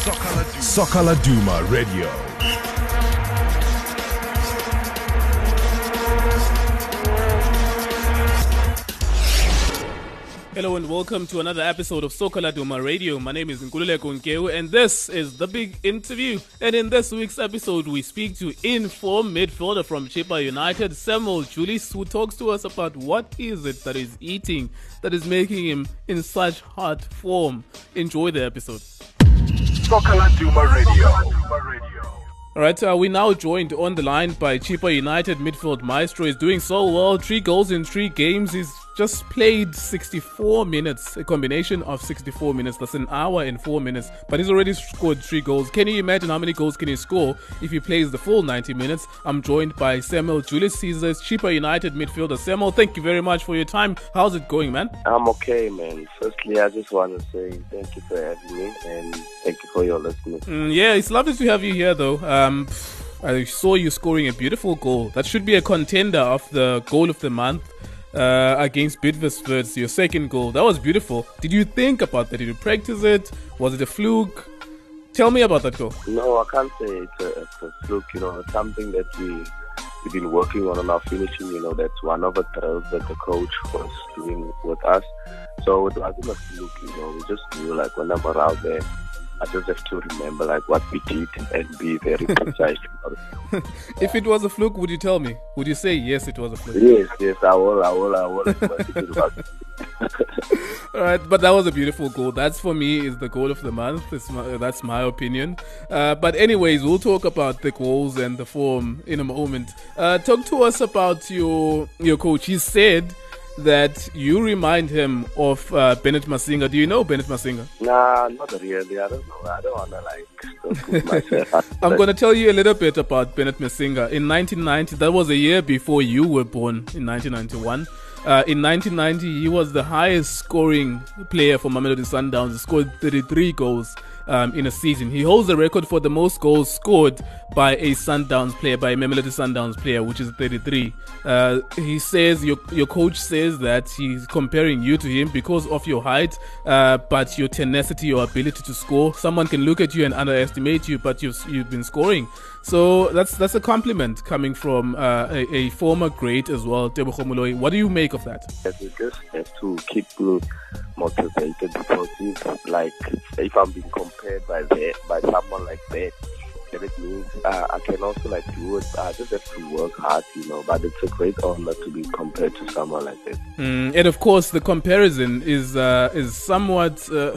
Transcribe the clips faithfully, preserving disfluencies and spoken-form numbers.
Soccer Laduma Radio. Hello and welcome to another episode of Soccer Laduma Radio. My name is Nkululeko Nkeu and this is The Big Interview. And in this week's episode, we speak to informed midfielder from Chippa United, Samuel Julius, who talks to us about what is it that is eating that is making him in such hot form. Enjoy the episode. Soccer Laduma Radio. Alright, uh, we're now joined on the line by Chippa United midfield maestro. He's doing so well, three goals in three games. He's just played sixty-four minutes, a combination of sixty-four minutes. That's an hour and four minutes, but he's already scored three goals. Can you imagine how many goals can he score if he plays the full ninety minutes? I'm joined by Samuel Julius. He's a Chippa United midfielder. Samuel, thank you very much for your time. How's it going, man? I'm okay, man. Firstly, I just want to say thank you for having me and thank you for your listening. Mm, yeah, it's lovely to have you here, though. Um, I saw you scoring a beautiful goal. That should be a contender of the goal of the month. Uh, against Bidvest, your second goal. That was beautiful. Did you think about that? Did you practice it? Was it a fluke? Tell me about that goal. No, I can't say it's a, it's a fluke. You know, it's something that we, we've been working on and our finishing. You know, that's one of the drills that the coach was doing with us. So it wasn't a fluke, you know. We just knew, like, when I'm around there, I just have to remember like what we did and be very precise about it. If it was a fluke, would you tell me? Would you say yes, it was a fluke? Yes, yes, I will, I will, I will. All right, but that was a beautiful goal. That's for me is the goal of the month. It's my, that's my opinion. Uh, but anyways, we'll talk about the goals and the form in a moment. Uh, talk to us about your your coach. He said that you remind him of uh, Bennett Masinga. Do you know Bennett Masinga? Nah, not really. I don't know. I don't want to like put myself. I'm going to tell you a little bit about Bennett Masinga. In nineteen ninety, that was a year before you were born, in nineteen ninety-one. Uh, in nineteen ninety, he was the highest scoring player for Mamelodi Sundowns. He scored thirty-three goals um, in a season. He holds the record for the most goals scored by a Sundowns player, by a Mamelodi Sundowns player, which is thirty-three. Uh, he says, your your coach says that he's comparing you to him because of your height, uh, but your tenacity, your ability to score. Someone can look at you and underestimate you, but you've, you've been scoring. So that's that's a compliment coming from uh, a, a former great as well, Tebogo Moloi. What do you make of that? Yes, we just have to keep me motivated because if, like, if I'm being compared by that, by someone like that, then it means uh, I can also like do it. I just have to work hard, you know. But it's a great honor to be compared to someone like that. Mm, and of course, the comparison is uh, is somewhat Uh,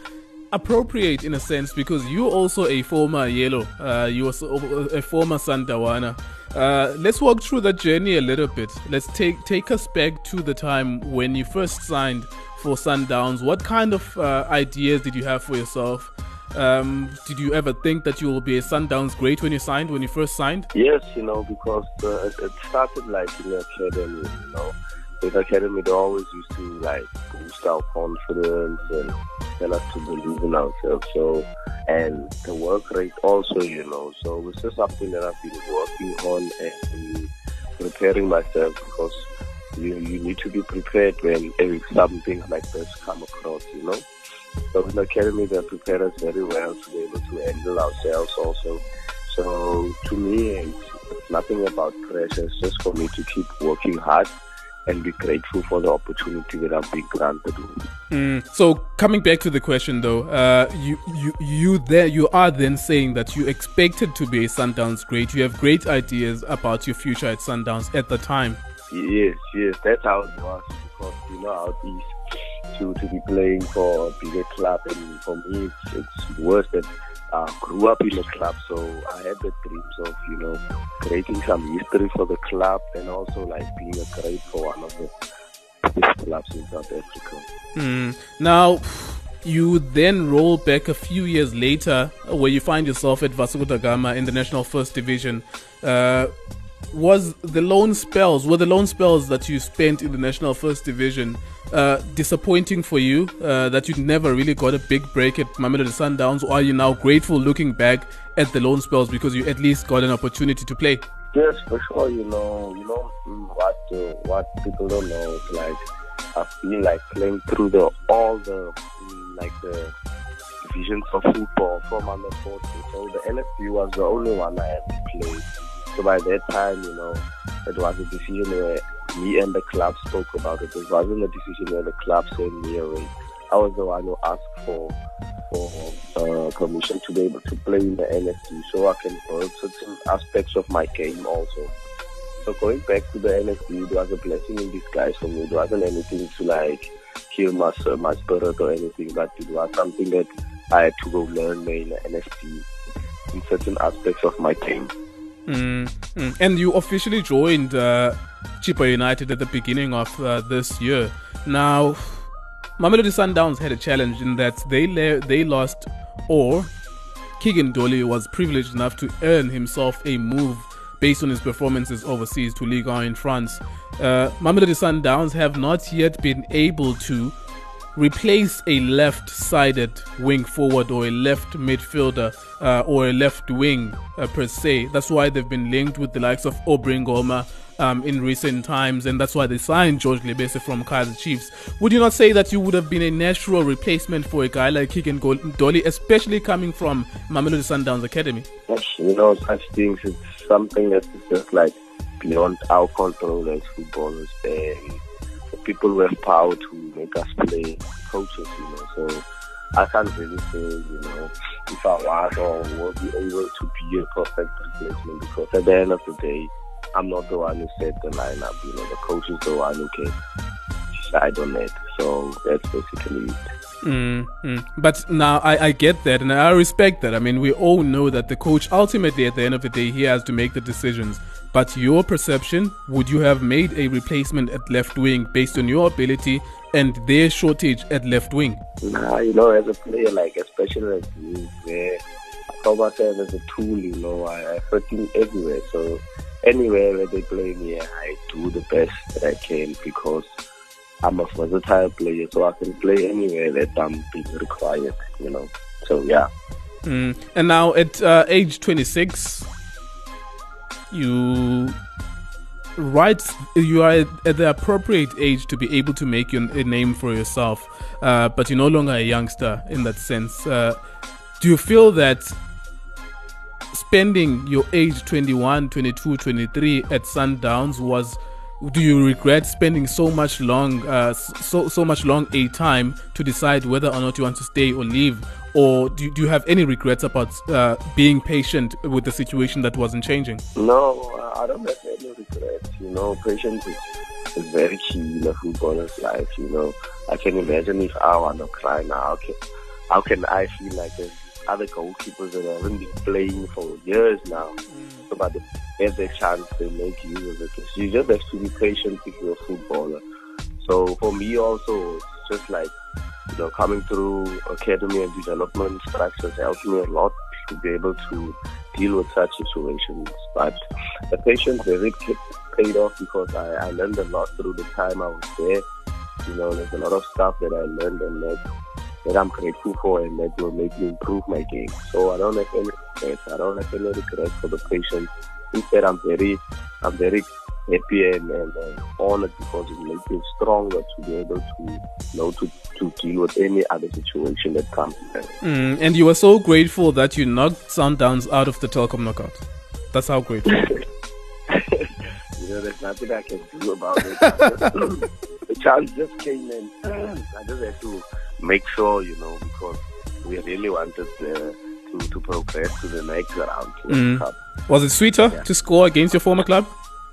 appropriate in a sense because you're also a former Yellow, uh, you were a former Sandawana. Uh, let's walk through that journey a little bit. Let's take take us back to the time when you first signed for Sundowns. What kind of uh, ideas did you have for yourself? Um, did you ever think that you will be a Sundowns great when you signed, when you first signed? Yes, you know, because uh, it, it started like in the academy, you know. In the academy, they always used to like boost our confidence and tell us to believe in ourselves. So, and the work rate also, you know. So it's just something that I've been working on and preparing myself because you you need to be prepared when something like this come across, you know. So in the academy, they prepare us very well to be able to handle ourselves also. So to me, it's, it's nothing about pressure. It's just for me to keep working hard and be grateful for the opportunity that I've been granted. Mm. So coming back to the question, though, uh, you you you there you are then saying that you expected to be a Sundowns great. You have great ideas about your future at Sundowns at the time. Yes, yes, that's how it was. Because you know how it is to to be playing for a bigger club, and for me, it's, it's worse that I grew up in a club, so I had the dreams of, you know, creating some history for the club and also like being a great for one of the biggest clubs in South Africa. Mm. Now, you then roll back a few years later where you find yourself at Vasco da Gama in the National First Division. Uh, was the loan spells, were the loan spells that you spent in the National First Division uh, disappointing for you, uh, that you never really got a big break at Mamelodi Sundowns, or are you now grateful looking back at the loan spells because you at least got an opportunity to play? Yes, for sure. You know, you know what uh, what people don't know is like I've been like playing through the all the like the divisions of football from under fourteen. So the N S D was the only one I had to play. So by that time, you know, it was a decision where me and the club spoke about it. It wasn't a decision where the club sent me away. I was the one who asked for for uh, permission to be able to play in the N S D so I can work certain aspects of my game also. So going back to the N S D, it was a blessing in disguise for me. It wasn't anything to like kill my, my spirit or anything, but it was something that I had to go learn in the N S D in certain aspects of my game. Mm, mm. And you officially joined uh, Chippa United at the beginning of uh, this year. Now, Mamelodi Sundowns had a challenge in that they le- they lost, or Keegan Dolly was privileged enough to earn himself a move based on his performances overseas to Ligue one in France. Uh, Mamelodi Sundowns have not yet been able to replace a left-sided wing forward or a left midfielder uh, or a left wing uh, per se. That's why they've been linked with the likes of Aubrey Ngoma um, in recent times, and that's why they signed George Lebese from Kaizer Chiefs. Would you not say that you would have been a natural replacement for a guy like Keegan Dolly, especially coming from Mamelodi Sundowns Academy? You know, such things, it's something that is just like beyond our control as footballers. And people who have power to make us play, coaches, you know. So I can't really say, you know, if I was or will be able to be a perfect replacement, because at the end of the day, I'm not the one who set the lineup. You know, the coach is the one who can decide on it. So that's basically it. Mm, mm. But now I, I get that and I respect that. I mean, we all know that the coach ultimately at the end of the day, he has to make the decisions. But your perception, would you have made a replacement at left wing based on your ability and their shortage at left wing? Nah, you know, as a player, like especially as me, where I call myself as a tool, you know, I, I fit in everywhere. So anywhere where they play me, I do the best that I can because I'm a versatile player, so I can play anywhere that I'm being required, you know. So yeah. Mm. And now at uh, age twenty-six, you right you are at the appropriate age to be able to make your, a name for yourself, uh, but you're no longer a youngster in that sense. Uh, do you feel that spending your age twenty-one, twenty-two, twenty-three at Sundowns was, do you regret spending so much long uh, so so much long a time to decide whether or not you want to stay or leave? Or do you, do you have any regrets about uh, being patient with the situation that wasn't changing? No, I don't have any regrets. You know, patience is, is very key in a footballer's life. You know, I can imagine if I want to cry now, how can, how can I feel like there's other goalkeepers that haven't been playing for years now? Mm. So, but they have their chance, they make use of it. So you just have to be patient if you're a footballer. So for me also, it's just like, you know, coming through academy and development structures helped me a lot to be able to deal with such situations. But the patience really paid off because I, I learned a lot through the time I was there. You know, there's a lot of stuff that I learned and that, that I'm grateful for and that will make me improve my game. So I don't have any regrets. I don't have any regrets for the patience. Instead, I'm very, I'm very happy and, and, and honored because it makes me stronger to be able to, you know, to, to deal with any other situation that comes. Mm, and you were so grateful that you knocked Sundowns out of the Telkom knockout. That's how grateful. You know, there's nothing I can do about it. The chance just came in. I just had to make sure, you know, because we really wanted uh, to, to progress to the next round. Mm. Cup. Was it sweeter yeah. to score against your former club?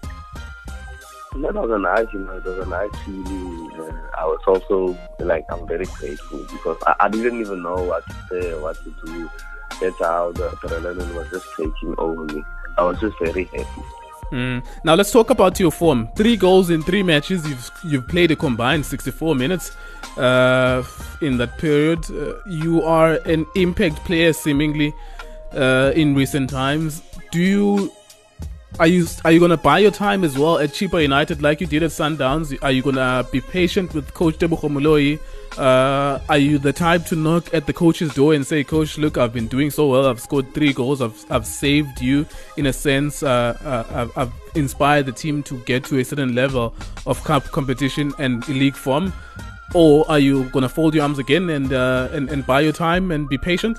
That was a nice, you know, it was a nice feeling. Uh, I was also, like, I'm very grateful because I, I didn't even know what to say or what to do. That's how the adrenaline was just taking over me. I was just very happy. Mm. Now let's talk about your form. Three goals in three matches. You've you've played a combined sixty-four minutes uh, in that period. Uh, you are an impact player, seemingly, uh, in recent times. Do you? Are you are you gonna buy your time as well at Chippa United like you did at Sundowns? Are you gonna be patient with Coach Tebogo Moloi? Uh, are you the type to knock at the coach's door and say, "Coach, look, I've been doing so well. I've scored three goals. I've I've saved you in a sense. Uh, uh, I've, I've inspired the team to get to a certain level of cup competition and league form." or are you going to fold your arms again and, uh, and and buy your time and be patient?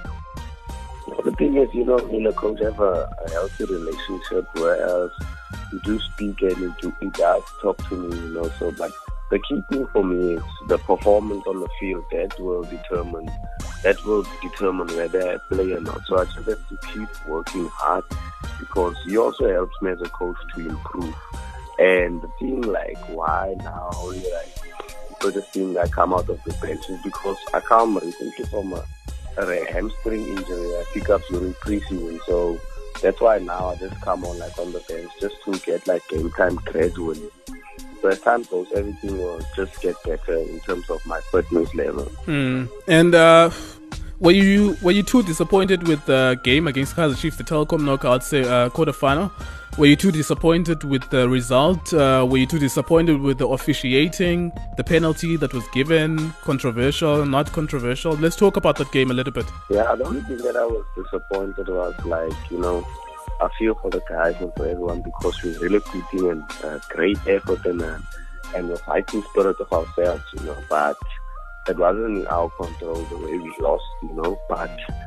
The thing is, you know, me and the coach have a, a healthy relationship, whereas we do speak and he, do, he does talk to me, you know. So, but the key thing for me is the performance on the field. That will determine that will determine whether I play or not. So I just have to keep working hard, because he also helps me as a coach to improve. And the thing, like, why now only like people just think I come out of the bench is because I come recently from a a hamstring injury I pick up during preseason, so that's why now I just come on like on the bench just to get like game time gradually. So as time goes, everything will just get better in terms of my fitness level. Mm. And uh, were you were you too disappointed with the game against Kaizer Chiefs, the Telkom knockout say, uh, quarterfinal? Were you too disappointed with the result? Uh, were you too disappointed with the officiating, the penalty that was given, controversial, not controversial? Let's talk about that game a little bit. Yeah, the only thing that I was disappointed was, like, you know, I feel for the guys and for everyone, because we really put in a great effort and a, and a fighting spirit of ourselves, you know, but it wasn't in our control the way we lost, you know, but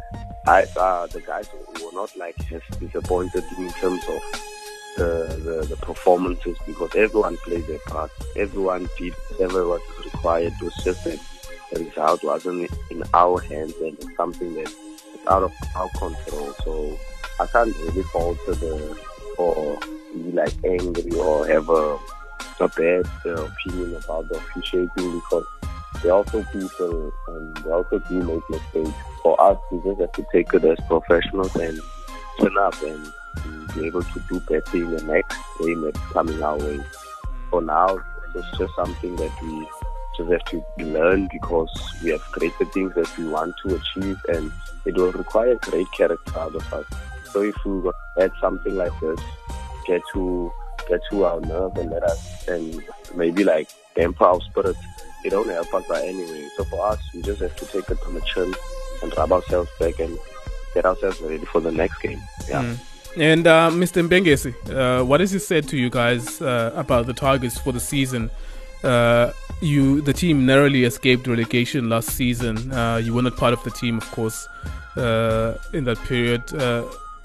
I, uh, the guys were not like as disappointed in terms of The, the, the performances, because everyone played their part. Everyone did whatever was required. It was just that the result wasn't in our hands, and it's something that is out of our control. So I can't really falter the or be like angry or have a, a bad uh, opinion about the officiating, because they're also people and they also do make mistakes. For us, we just have to take it as professionals and turn up and be able to do better in the next game that's coming our way. For now, it's just something that we just have to learn, because we have greater things that we want to achieve, and it will require great character out of us. So if we had something like this get to get to our nerve and let us, and maybe like damper our spirit, it don't help us by any way. So for us, we just have to take it on the chin and rub ourselves back and get ourselves ready for the next game. Yeah. Mm. And uh, Mister Mbengesi, uh, what has he said to you guys uh, about the targets for the season? Uh, you, the team narrowly escaped relegation last season. Uh, you were not part of the team, of course, uh, in that period. Uh,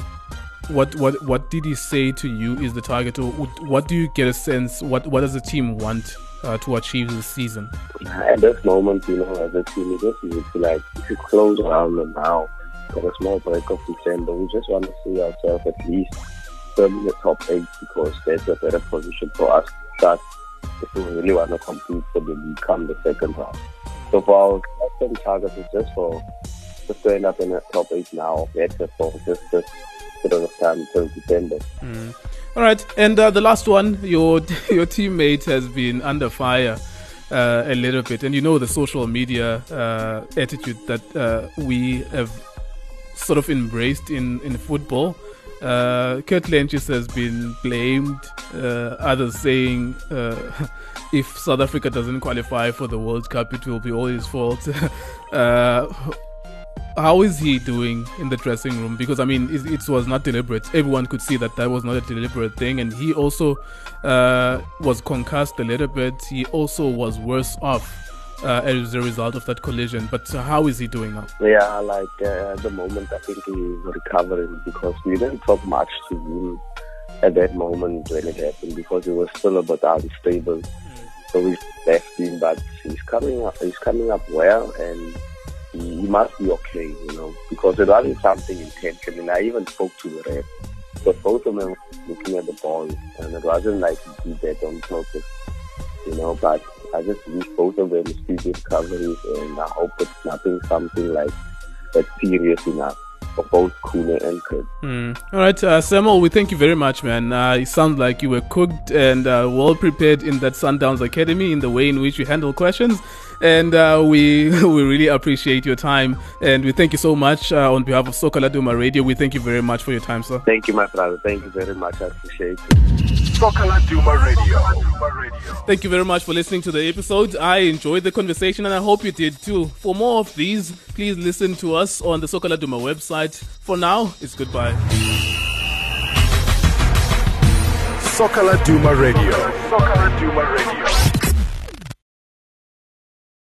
what what what did he say to you is the target, or what do you get a sense? What what does the team want uh, to achieve this season? At this moment, you know, as a team, we just need to like to close around them now. At a small break of December, we just want to see ourselves at least in the top eight, because that's a better position for us to start if we really want to compete for the league come the second round. So for our second target is just for just to end up in the top eight now. That's for just a bit of time until December. Mm. All right, and uh, the last one, your your teammate has been under fire uh, a little bit, and you know the social media uh, attitude that uh, we have sort of embraced in, in football. Uh, Kurt Lentjes has been blamed, uh, others saying uh, if South Africa doesn't qualify for the World Cup, it will be all his fault. uh, how is he doing in the dressing room? Because, I mean, it, it was not deliberate. Everyone could see that that was not a deliberate thing. And he also uh, was concussed a little bit. He also was worse off Uh, as a result of that collision. But uh, how is he doing now? Yeah, like uh, at the moment, I think he's recovering, because we didn't talk much to him at that moment when it happened, because he was still a bit unstable. Mm. So we left him, but he's coming up. He's coming up well, and he, he must be okay, you know, because it wasn't something intentional. I even spoke to the ref, but both of them were looking at the ball, and it wasn't like he did that on purpose, you know. But I just wish both of them speedy recoveries, and I hope it's nothing something like that serious enough for both Khune and Kurt. Mm. All right, uh, Samuel, we thank you very much, man. Uh, you sound like you were cooked and uh, well prepared in that Sundowns Academy in the way in which you handle questions. And uh, we we really appreciate your time. And we thank you so much uh, on behalf of Soka Laduma Radio. We thank you very much for your time, sir. Thank you, my brother. Thank you very much. I appreciate it. Soka Laduma Radio. Thank you very much for listening to the episode. I enjoyed the conversation, and I hope you did too. For more of these, please listen to us on the Soka Laduma website. For now, it's goodbye. Soka Laduma Radio. Soka Laduma Radio.